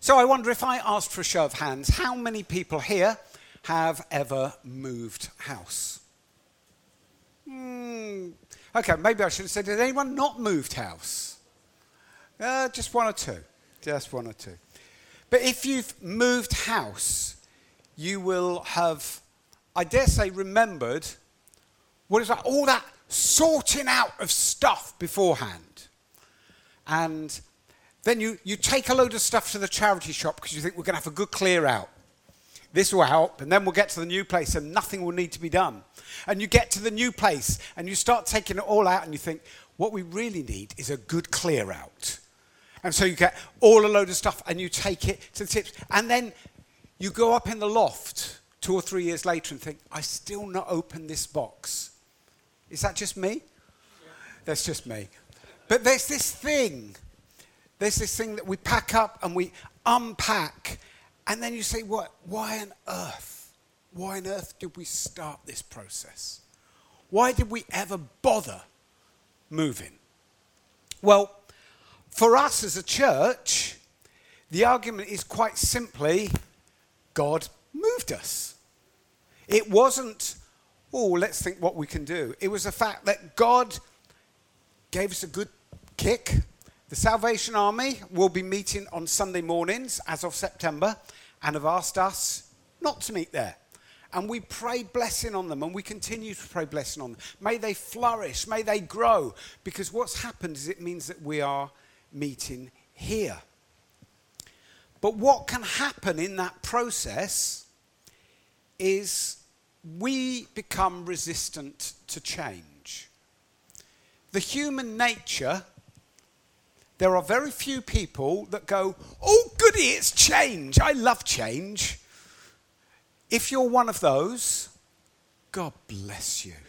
So I wonder, if I asked for a show of hands, how many people here have ever moved house? Okay, maybe I should have said, has anyone not moved house? Just one or two. Just one or two. But if you've moved house, you will have, I dare say, remembered what it's like, all that sorting out of stuff beforehand. And then you take a load of stuff to the charity shop because you think we're going to have a good clear out. This will help, and then we'll get to the new place and nothing will need to be done. And you get to the new place and you start taking it all out and you think, what we really need is a good clear out. And so you get all a load of stuff and you take it to the tips. And then you go up in the loft 2 or 3 years later and think, I still not opened this box. Is that just me? Yeah. That's just me. But there's this thing that we pack up and we unpack, and then you say, what? Why on earth did we start this process? Why did we ever bother moving? Well, for us as a church, the argument is quite simply, God moved us. It wasn't, let's think what we can do. It was the fact that God gave us a good kick. The Salvation Army will be meeting on Sunday mornings as of September and have asked us not to meet there. And we pray blessing on them, and we continue to pray blessing on them. May they flourish, may they grow, because what's happened is it means that we are meeting here. But what can happen in that process is we become resistant to change. The human nature, there are very few people that go, oh goody, it's change. I love change. If you're one of those, God bless you.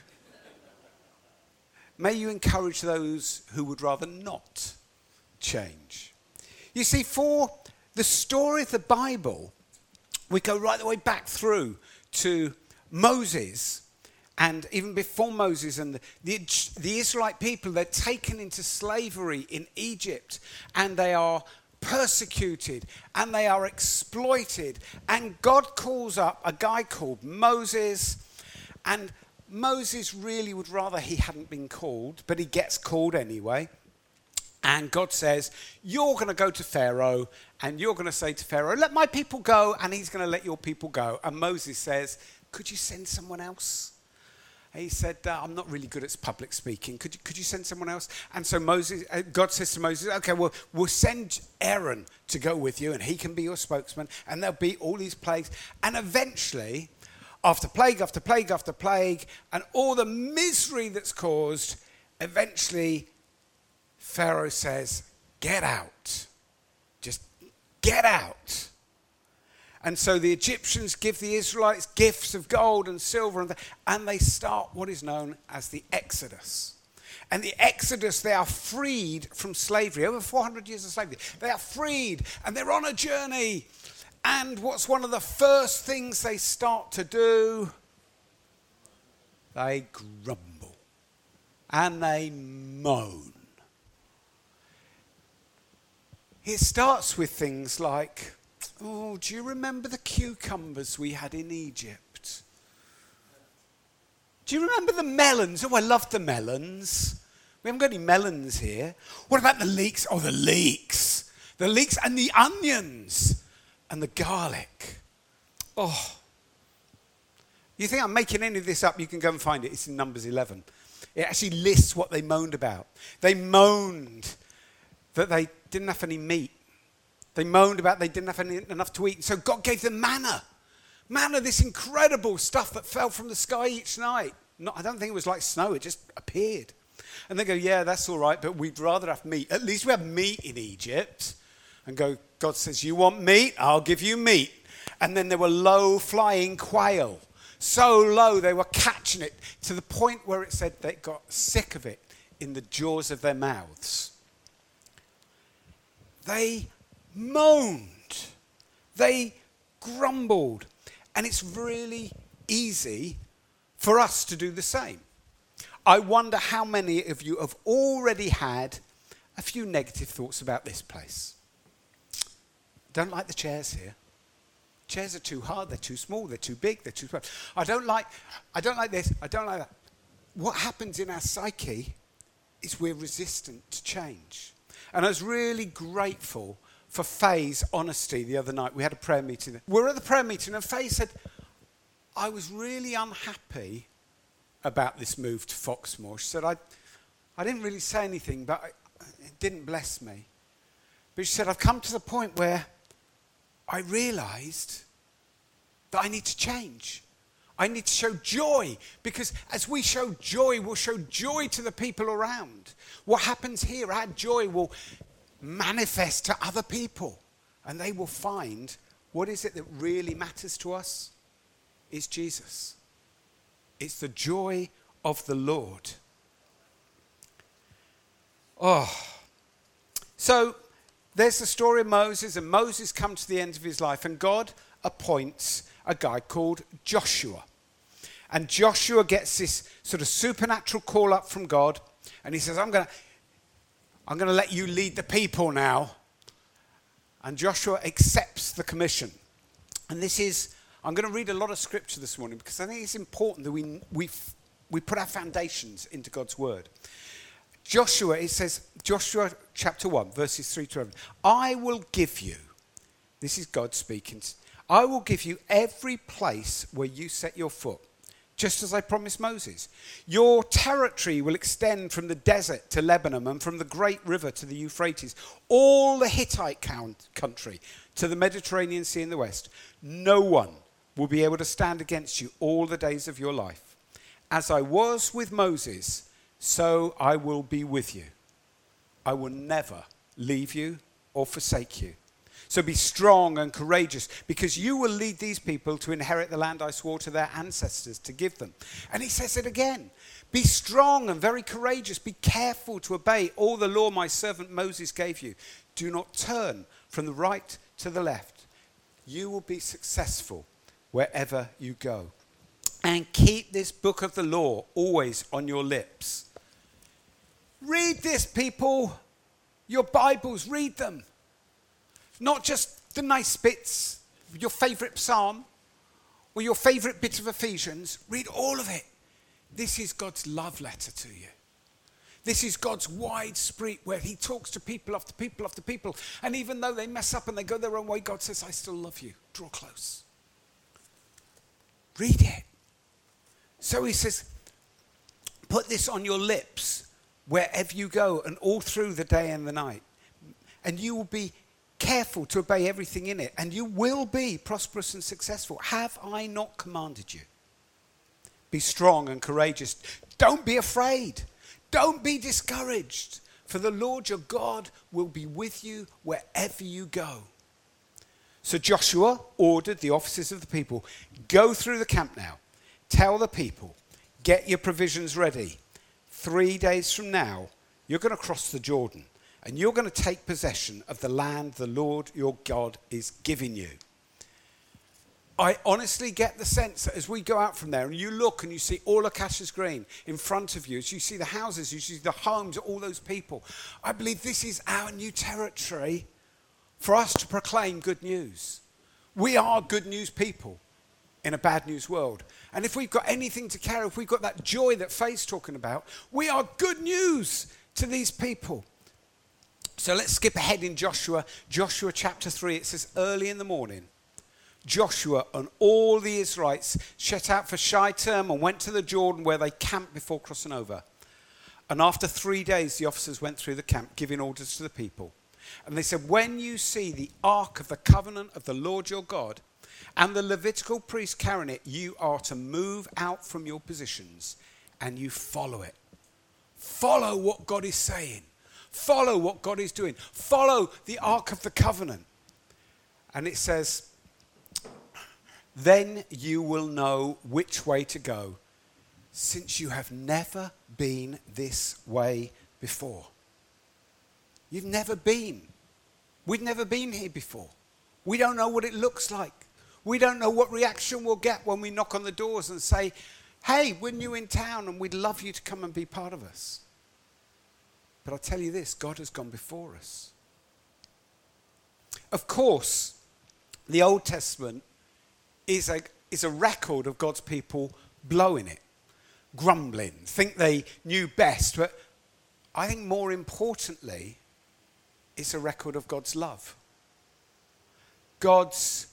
May you encourage those who would rather not change. You see, for the story of the Bible, we go right the way back through to Moses, and even before Moses and the Israelite people, they're taken into slavery in Egypt, and they are persecuted and they are exploited, and God calls up a guy called Moses, and Moses really would rather he hadn't been called, but he gets called anyway. And God says, you're going to go to Pharaoh, and you're going to say to Pharaoh, let my people go, and he's going to let your people go. And Moses says, could you send someone else? And he said, I'm not really good at public speaking. Could you send someone else? And so God says to Moses, okay, well, we'll send Aaron to go with you, and he can be your spokesman, and there'll be all these plagues. And eventually, after plague after plague after plague, and all the misery that's caused, eventually Pharaoh says, get out. Just get out. And so the Egyptians give the Israelites gifts of gold and silver, and they start what is known as the Exodus. And the Exodus, they are freed from slavery, over 400 years of slavery. They are freed, and they're on a journey. And what's one of the first things they start to do? They grumble, and they moan. It starts with things like, oh, do you remember the cucumbers we had in Egypt? Do you remember the melons? Oh, I love the melons. We haven't got any melons here. What about the leeks? Oh, the leeks. The leeks and the onions and the garlic. Oh. You think I'm making any of this up? You can go and find it. It's in Numbers 11. It actually lists what they moaned about. They moaned that they didn't have any meat. They moaned about they didn't have enough to eat. And so God gave them manna. Manna, this incredible stuff that fell from the sky each night. I don't think it was like snow. It just appeared. And they go, yeah, that's all right, but we'd rather have meat. At least we have meat in Egypt. And God says, you want meat? I'll give you meat. And then there were low-flying quail. So low, they were catching it to the point where it said they got sick of it in the jaws of their mouths. They moaned. They grumbled. And it's really easy for us to do the same. I wonder how many of you have already had a few negative thoughts about this place. Don't like the chairs here. Chairs are too hard, they're too small, they're too big, they're too small. I don't like this, I don't like that. What happens in our psyche is we're resistant to change. And I was really grateful for Faye's honesty the other night. We had a prayer meeting. We were at the prayer meeting and Faye said, I was really unhappy about this move to Foxmoor. She said, I didn't really say anything, but it didn't bless me. But she said, I've come to the point where I realised that I need to change. I need to show joy, because as we show joy, we'll show joy to the people around. What happens here, our joy will manifest to other people, and they will find what is it that really matters to us? It's Jesus. It's the joy of the Lord. Oh, so there's the story of Moses, and Moses comes to the end of his life, and God appoints a guy called Joshua. And Joshua gets this sort of supernatural call up from God, and he says, I'm going to let you lead the people now. And Joshua accepts the commission. And I'm going to read a lot of scripture this morning, because I think it's important that we put our foundations into God's word. Joshua, it says, Joshua chapter 1, verses 3 to 11. I will give you, this is God speaking, I will give you every place where you set your foot, just as I promised Moses. Your territory will extend from the desert to Lebanon, and from the great river to the Euphrates, all the Hittite country to the Mediterranean Sea in the west. No one will be able to stand against you all the days of your life. As I was with Moses, so I will be with you. I will never leave you or forsake you. So be strong and courageous, because you will lead these people to inherit the land I swore to their ancestors to give them. And he says it again. Be strong and very courageous. Be careful to obey all the law my servant Moses gave you. Do not turn from the right to the left. You will be successful wherever you go. And keep this book of the law always on your lips. Read this, people. Your Bibles, read them. Not just the nice bits, your favourite psalm, or your favourite bit of Ephesians. Read all of it. This is God's love letter to you. This is God's wide spread where he talks to people after people after people. And even though they mess up and they go their own way, God says, I still love you. Draw close. Read it. So he says, put this on your lips wherever you go and all through the day and the night. And you will be careful to obey everything in it, and you will be prosperous and successful. Have I not commanded you? Be strong and courageous. Don't be afraid. Don't be discouraged, for the Lord your God will be with you wherever you go. So Joshua ordered the officers of the people, go through the camp now. Tell the people, get your provisions ready. 3 days from now, you're going to cross the Jordan. And you're going to take possession of the land the Lord your God is giving you. I honestly get the sense that as we go out from there and you look and you see all Acacia's Green in front of you, as you see the houses, you see the homes of all those people, I believe this is our new territory for us to proclaim good news. We are good news people in a bad news world. And if we've got anything to carry, if we've got that joy that Faye's talking about, we are good news to these people. So let's skip ahead in Joshua chapter 3. It says, early in the morning, Joshua and all the Israelites set out for Shittim and went to the Jordan, where they camped before crossing over. And after 3 days, the officers went through the camp, giving orders to the people. And they said, when you see the ark of the covenant of the Lord your God and the Levitical priest carrying it, you are to move out from your positions and you follow it. Follow what God is saying. Follow what God is doing. Follow the Ark of the Covenant. And it says, then you will know which way to go, since you have never been this way before. You've never been. We've never been here before. We don't know what it looks like. We don't know what reaction we'll get when we knock on the doors and say, hey, we're new in town and we'd love you to come and be part of us. But I'll tell you this, God has gone before us. of course, the Old Testament is a record of God's people blowing it, grumbling, think they knew best. But I think more importantly, it's a record of God's love. God's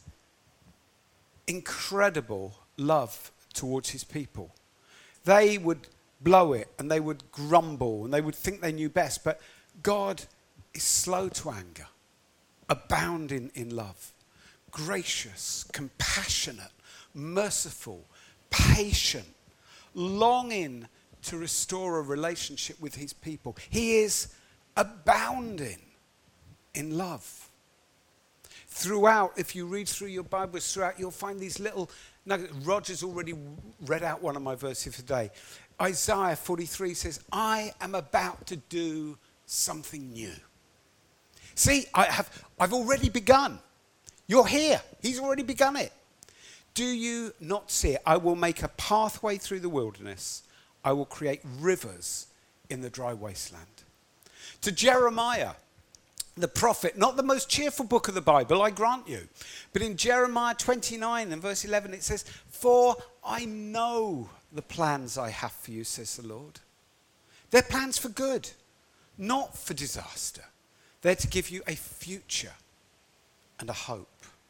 incredible love towards his people. They would blow it and they would grumble and they would think they knew best. But God is slow to anger, abounding in love, gracious, compassionate, merciful, patient, longing to restore a relationship with his people. He is abounding in love. Throughout, if you read through your Bibles throughout, you'll find these little nuggets. Roger's already read out one of my verses today. Isaiah 43 says, I am about to do something new. See, I've already begun. You're here. He's already begun it. Do you not see it? I will make a pathway through the wilderness. I will create rivers in the dry wasteland. To Jeremiah, the prophet, not the most cheerful book of the Bible, I grant you. But in Jeremiah 29 and verse 11 it says, for I know the plans I have for you, says the Lord. They're plans for good, not for disaster. They're to give you a future and a hope.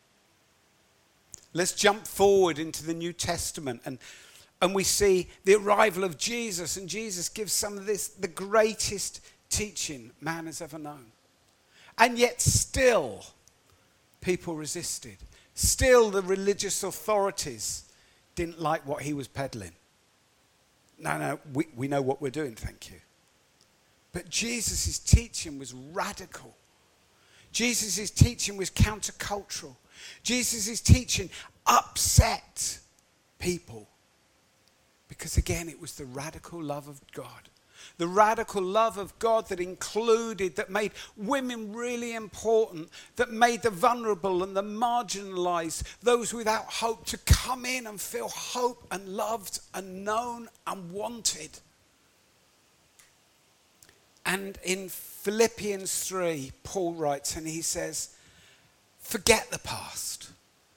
Let's jump forward into the New Testament and we see the arrival of Jesus, and Jesus gives some of this, the greatest teaching man has ever known. And yet still, people resisted. Still, the religious authorities didn't like what he was peddling. No, we know what we're doing, thank you. But Jesus' teaching was radical. Jesus' teaching was countercultural. Jesus' teaching upset people. Because again, it was the radical love of God. The radical love of God that included, that made women really important, that made the vulnerable and the marginalized, those without hope, to come in and feel hope and loved and known and wanted. And in Philippians 3, Paul writes, and he says, forget the past.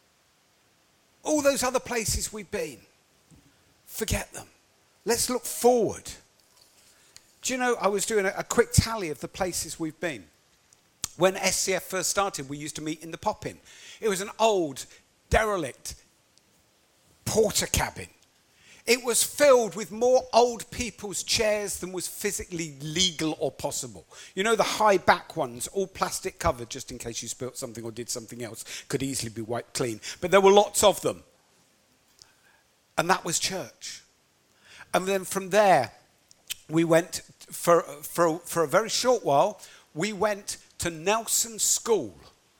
All those other places we've been, forget them. Let's look forward. Do you know, I was doing a quick tally of the places we've been. When SCF first started, we used to meet in the Pop-In. It was an old, derelict porter cabin. It was filled with more old people's chairs than was physically legal or possible. You know, the high back ones, all plastic covered, just in case you spilt something or did something else, could easily be wiped clean. But there were lots of them. And that was church. And then from there, we went, for a very short while, we went to Nelson School.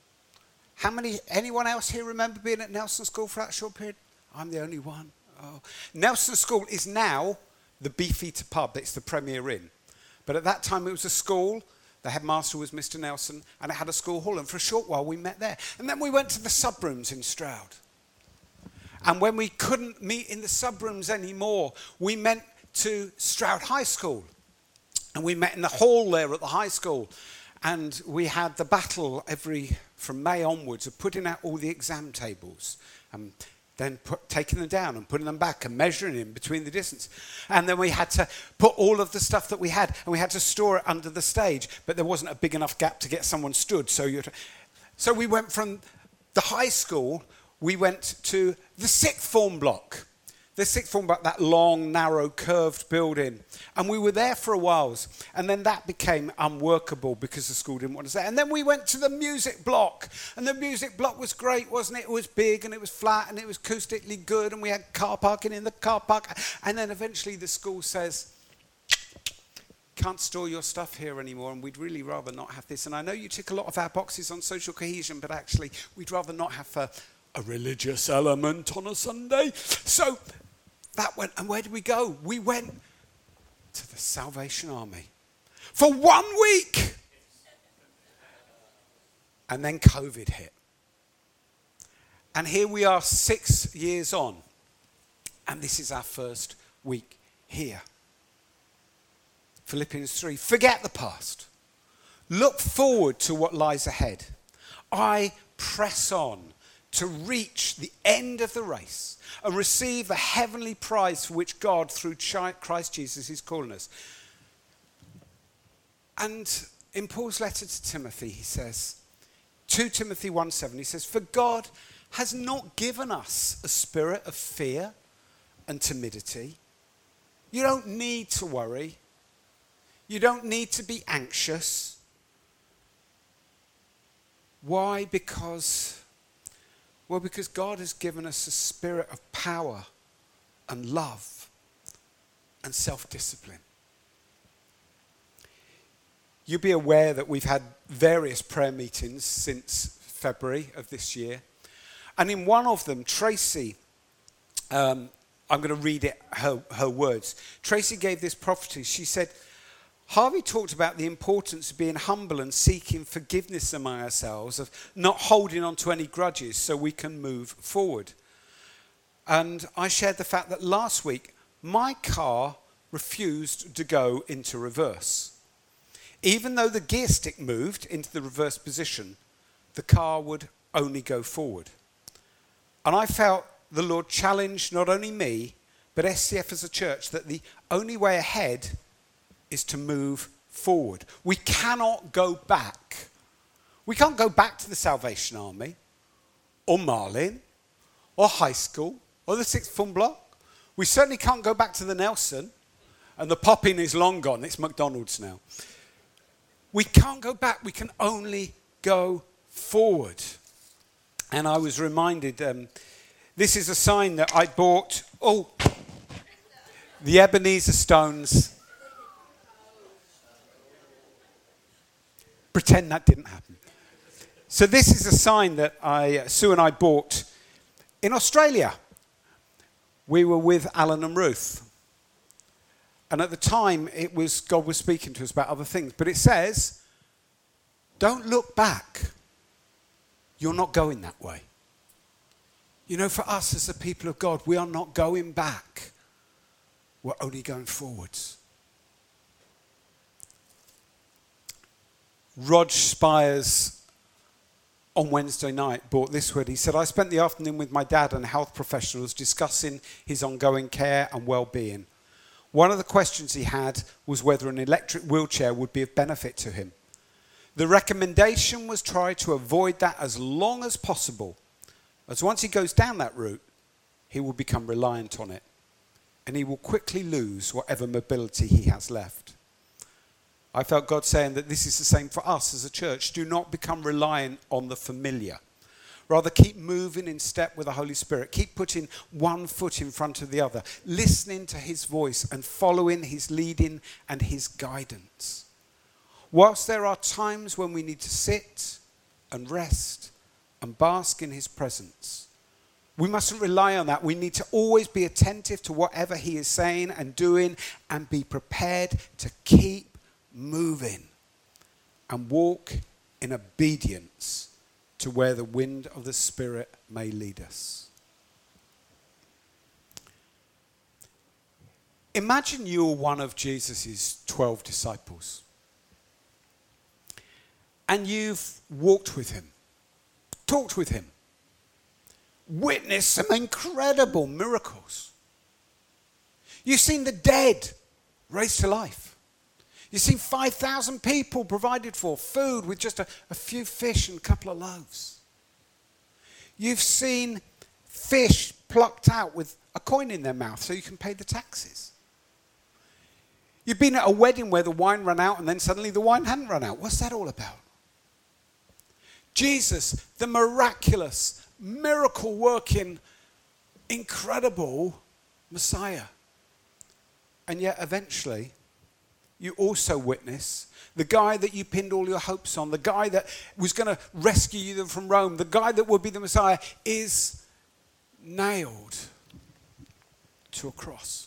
Anyone else here remember being at Nelson School for that short period? I'm the only one. Oh. Nelson School is now the Beefeater pub. It's the Premier Inn. But at that time it was a school. The headmaster was Mr. Nelson, and it had a school hall. And for a short while we met there. And then we went to the sub-rooms in Stroud. And when we couldn't meet in the sub-rooms anymore, we went to Stroud High School. And we met in the hall there at the high school. And we had the battle from May onwards of putting out all the exam tables. And then taking them down and putting them back and measuring in between the distance. And then we had to put all of the stuff that we had, and we had to store it under the stage. But there wasn't a big enough gap to get someone stood. So we went from the high school, we went to the sixth form block. The sixth form block, that long, narrow, curved building. And we were there for a while. And then that became unworkable because the school didn't want us there. And then we went to the music block. And the music block was great, wasn't it? It was big and it was flat and it was acoustically good. And we had car parking in the car park. And then eventually the school says, can't store your stuff here anymore, and we'd really rather not have this. And I know you tick a lot of our boxes on social cohesion, but actually we'd rather not have a religious element on a Sunday. So that went, and where did we go? We went to the Salvation Army for 1 week. And then COVID hit. And here we are 6 years on. And this is our first week here. Philippians 3. Forget the past. Look forward to what lies ahead. I press on to reach the end of the race and receive the heavenly prize for which God, through Christ Jesus, is calling us. And in Paul's letter to Timothy, he says, 2 Timothy 1:7, he says, "For God has not given us a spirit of fear and timidity." You don't need to worry. You don't need to be anxious. Why? Because God has given us a spirit of power and love and self-discipline. You'll be aware that we've had various prayer meetings since February of this year. And in one of them, Tracy, I'm going to read it, her words. Tracy gave this prophecy. She said, Harvey talked about the importance of being humble and seeking forgiveness among ourselves, of not holding on to any grudges so we can move forward. And I shared the fact that last week, my car refused to go into reverse. Even though the gear stick moved into the reverse position, the car would only go forward. And I felt the Lord challenged not only me, but SCF as a church, that the only way ahead is to move forward. We cannot go back. We can't go back to the Salvation Army, or Marlin, or high school, or the sixth form block. We certainly can't go back to the Nelson, and the popping is long gone. It's McDonald's now. We can't go back. We can only go forward. And I was reminded, this is a sign that I bought. Oh, the Ebenezer stones. Pretend that didn't happen. So this is a sign that Sue and I bought in Australia. We were with Alan and Ruth. And at the time, God was speaking to us about other things. But it says, don't look back. You're not going that way. You know, for us as the people of God, we are not going back. We're only going forwards. Rog Spires on Wednesday night brought this word. He said, I spent the afternoon with my dad and health professionals discussing his ongoing care and well-being. One of the questions he had was whether an electric wheelchair would be of benefit to him. The recommendation was try to avoid that as long as possible, as once he goes down that route, he will become reliant on it, and he will quickly lose whatever mobility he has left. I felt God saying that this is the same for us as a church. Do not become reliant on the familiar. Rather, keep moving in step with the Holy Spirit. Keep putting one foot in front of the other, listening to his voice and following his leading and his guidance. Whilst there are times when we need to sit and rest and bask in his presence, we mustn't rely on that. We need to always be attentive to whatever he is saying and doing and be prepared to keep moving and walk in obedience to where the wind of the Spirit may lead us. Imagine you're one of Jesus' 12 disciples and you've walked with him, talked with him, witnessed some incredible miracles. You've seen the dead raised to life. You've seen 5,000 people provided for, food with just a few fish and a couple of loaves. You've seen fish plucked out with a coin in their mouth so you can pay the taxes. You've been at a wedding where the wine ran out and then suddenly the wine hadn't run out. What's that all about? Jesus, the miraculous, miracle-working, incredible Messiah. And yet eventually, you also witness the guy that you pinned all your hopes on, the guy that was going to rescue you from Rome, the guy that would be the Messiah, is nailed to a cross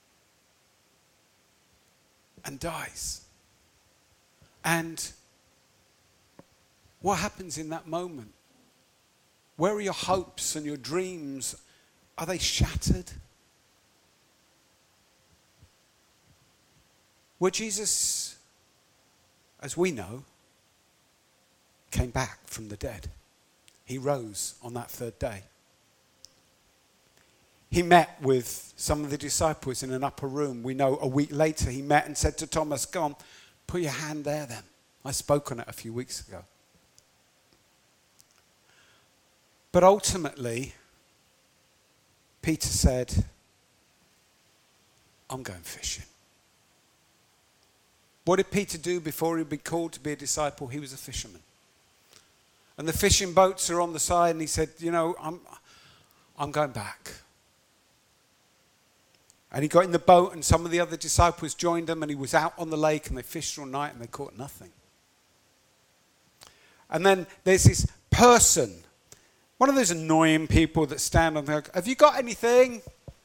and dies. And what happens in that moment? Where are your hopes and your dreams? Are they shattered? Where Jesus, as we know, came back from the dead. He rose on that third day. He met with some of the disciples in an upper room. We know a week later he met and said to Thomas, "Go on, put your hand there then." I spoke on it a few weeks ago. But ultimately, Peter said, "I'm going fishing." What did Peter do before he'd been called to be a disciple? He was a fisherman. And the fishing boats are on the side, and he said, I'm going back. And he got in the boat, and some of the other disciples joined him, and he was out on the lake, and they fished all night, and they caught nothing. And then there's this person, one of those annoying people that stand on there, "Have you got anything?"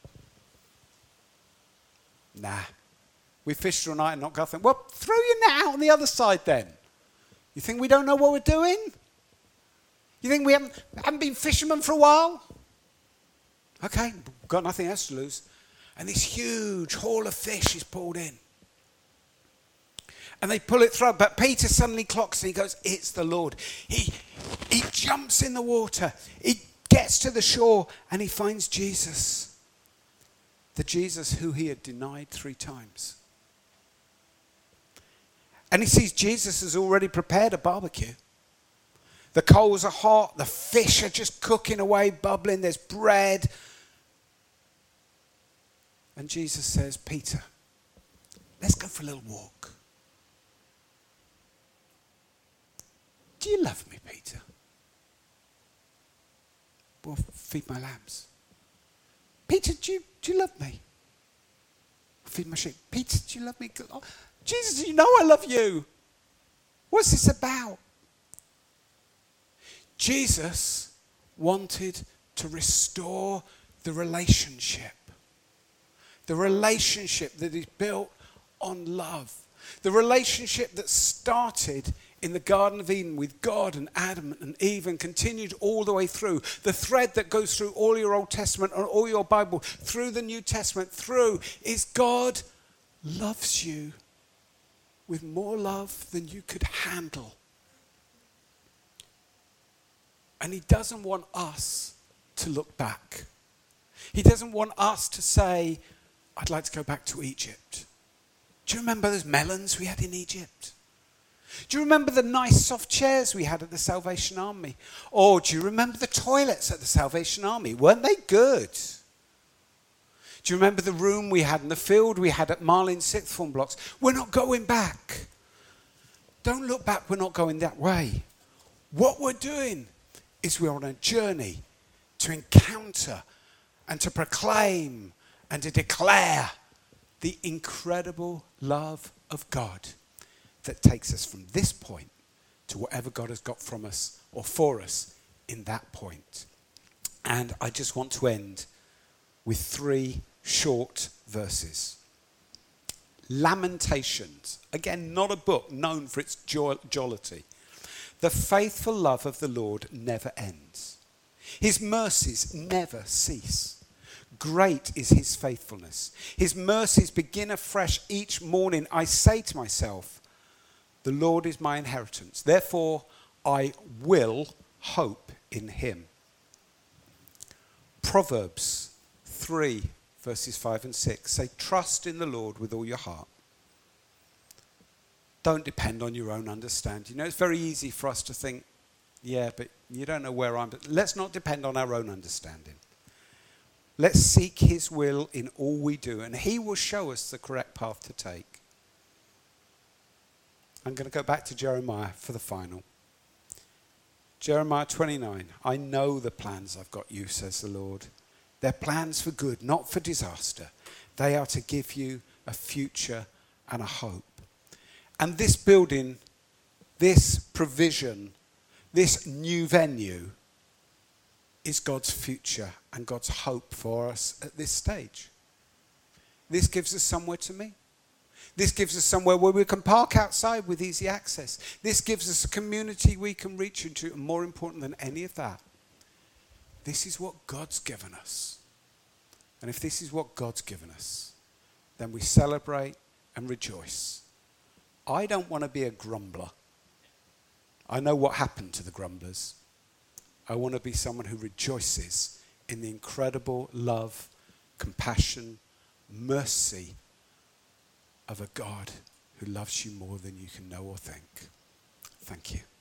"Nah. We fished all night and not got nothing." "Well, throw your net out on the other side then. You think we don't know what we're doing? You think we haven't been fishermen for a while? Okay, got nothing else to lose." And this huge haul of fish is pulled in. And they pull it through, but Peter suddenly clocks and he goes, "It's the Lord." He jumps in the water. He gets to the shore and he finds Jesus. The Jesus who he had denied 3 times. And he sees Jesus has already prepared a barbecue. The coals are hot. The fish are just cooking away, bubbling. There's bread. And Jesus says, "Peter, let's go for a little walk." "Do you love me, Peter?" "Well, feed my lambs." "Peter, do you love me?" "Feed my sheep." "Peter, do you love me?" "Oh, Jesus, you know I love you. What's this about?" Jesus wanted to restore the relationship. The relationship that is built on love. The relationship that started in the Garden of Eden with God and Adam and Eve and continued all the way through. The thread that goes through all your Old Testament and all your Bible, through the New Testament, through, is God loves you with more love than you could handle. And he doesn't want us to look back. He doesn't want us to say, "I'd like to go back to Egypt." Do you remember those melons we had in Egypt? Do you remember the nice soft chairs we had at the Salvation Army? Or do you remember the toilets at the Salvation Army? Weren't they good? Do you remember the room we had in the field we had at Marlin's sixth form blocks? We're not going back. Don't look back, we're not going that way. What we're doing is we're on a journey to encounter and to proclaim and to declare the incredible love of God that takes us from this point to whatever God has got from us or for us in that point. And I just want to end with 3 short verses. Lamentations, again, not a book known for its jollity. "The faithful love of the Lord never ends. His mercies never cease. Great is his faithfulness. His mercies begin afresh each morning. I say to myself, the Lord is my inheritance. Therefore, I will hope in him." Proverbs 3, verses 5 and 6 say, "Trust in the Lord with all your heart. Don't depend on your own understanding." You know, it's very easy for us to think, "Yeah, but you don't know where I'm..." But let's not depend on our own understanding. Let's seek his will in all we do, and he will show us the correct path to take. I'm going to go back to Jeremiah for the final. Jeremiah 29, "I know the plans I've got you, says the Lord. They're plans for good, not for disaster. They are to give you a future and a hope." And this building, this provision, this new venue is God's future and God's hope for us at this stage. This gives us somewhere to meet. This gives us somewhere where we can park outside with easy access. This gives us a community we can reach into. And more important than any of that, this is what God's given us. And if this is what God's given us, then we celebrate and rejoice. I don't want to be a grumbler. I know what happened to the grumblers. I want to be someone who rejoices in the incredible love, compassion, mercy of a God who loves you more than you can know or think. Thank you.